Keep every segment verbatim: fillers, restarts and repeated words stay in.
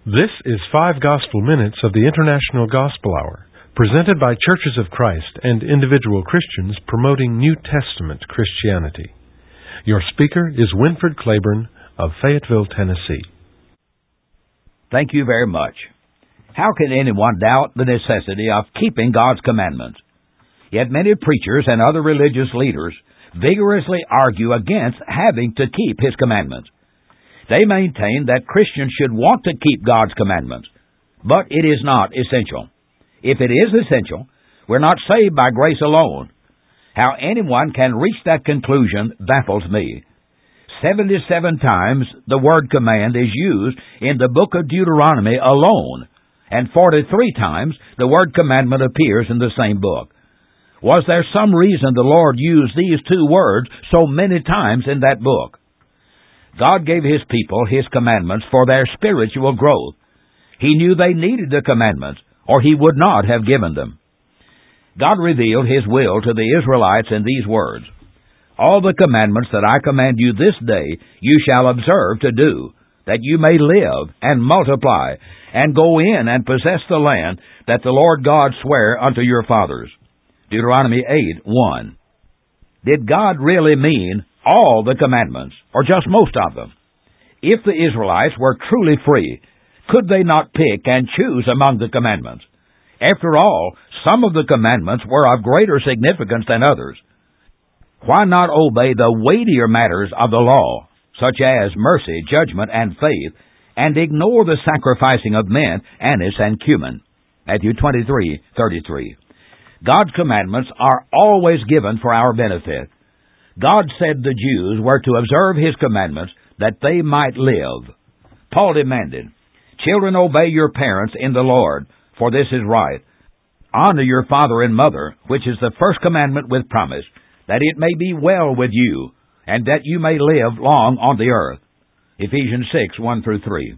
This is Five Gospel Minutes of the International Gospel Hour, presented by Churches of Christ and individual Christians promoting New Testament Christianity. Your speaker is Winfred Claiborne of Fayetteville, Tennessee. Thank you very much. How can anyone doubt the necessity of keeping God's commandments? Yet many preachers and other religious leaders vigorously argue against having to keep His commandments. They maintain that Christians should want to keep God's commandments, but it is not essential. If it is essential, we're not saved by grace alone. How anyone can reach that conclusion baffles me. Seventy-seven times the word command is used in the book of Deuteronomy alone, and forty-three times the word commandment appears in the same book. Was there some reason the Lord used these two words so many times in that book? God gave His people His commandments for their spiritual growth. He knew they needed the commandments, or He would not have given them. God revealed His will to the Israelites in these words, "All the commandments that I command you this day you shall observe to do, that you may live and multiply, and go in and possess the land that the Lord God sware unto your fathers." Deuteronomy eight one. Did God really mean all the commandments, or just most of them? If the Israelites were truly free, could they not pick and choose among the commandments? After all, some of the commandments were of greater significance than others. Why not obey the weightier matters of the law, such as mercy, judgment, and faith, and ignore the sacrificing of men, anise and cumin? Matthew twenty-three thirty-three. God's commandments are always given for our benefit. God said the Jews were to observe His commandments that they might live. Paul demanded, "Children, obey your parents in the Lord, for this is right. Honor your father and mother, which is the first commandment with promise, that it may be well with you, and that you may live long on the earth." Ephesians six one through three.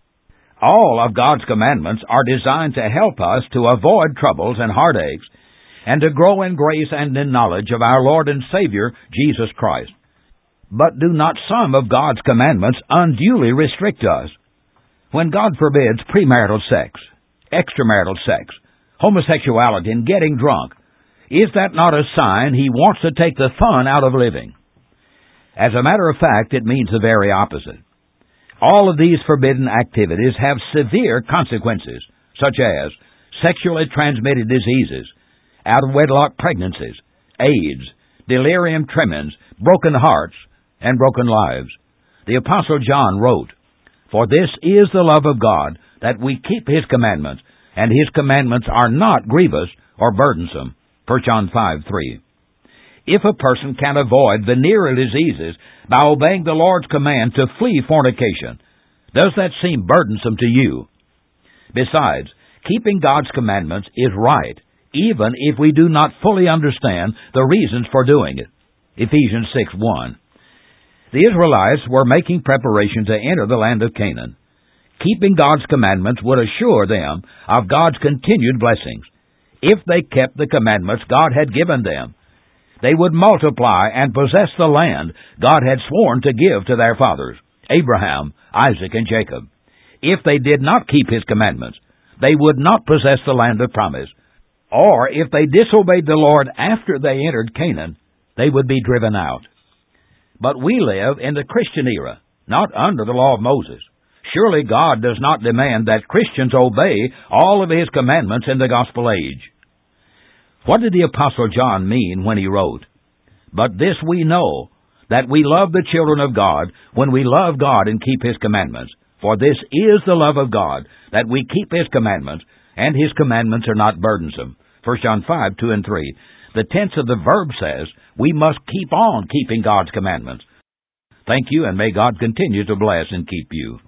All of God's commandments are designed to help us to avoid troubles and heartaches, and to grow in grace and in knowledge of our Lord and Savior, Jesus Christ. But do not some of God's commandments unduly restrict us? When God forbids premarital sex, extramarital sex, homosexuality, and getting drunk, is that not a sign He wants to take the fun out of living? As a matter of fact, it means the very opposite. All of these forbidden activities have severe consequences, such as sexually transmitted diseases, out-of-wedlock pregnancies, AIDS, delirium tremens, broken hearts, and broken lives. The Apostle John wrote, "For this is the love of God, that we keep His commandments, and His commandments are not grievous or burdensome." First John five three. If a person can avoid venereal diseases by obeying the Lord's command to flee fornication, does that seem burdensome to you? Besides, keeping God's commandments is right, even if we do not fully understand the reasons for doing it. Ephesians six one. The Israelites were making preparation to enter the land of Canaan. Keeping God's commandments would assure them of God's continued blessings. If they kept the commandments God had given them, they would multiply and possess the land God had sworn to give to their fathers, Abraham, Isaac, and Jacob. If they did not keep His commandments, they would not possess the land of promise. Or if they disobeyed the Lord after they entered Canaan, they would be driven out. But we live in the Christian era, not under the law of Moses. Surely God does not demand that Christians obey all of His commandments in the gospel age. What did the Apostle John mean when he wrote, "But this we know, that we love the children of God when we love God and keep His commandments. For this is the love of God, that we keep His commandments, and His commandments are not burdensome." First John five two and three. The tense of the verb says we must keep on keeping God's commandments. Thank you, and may God continue to bless and keep you.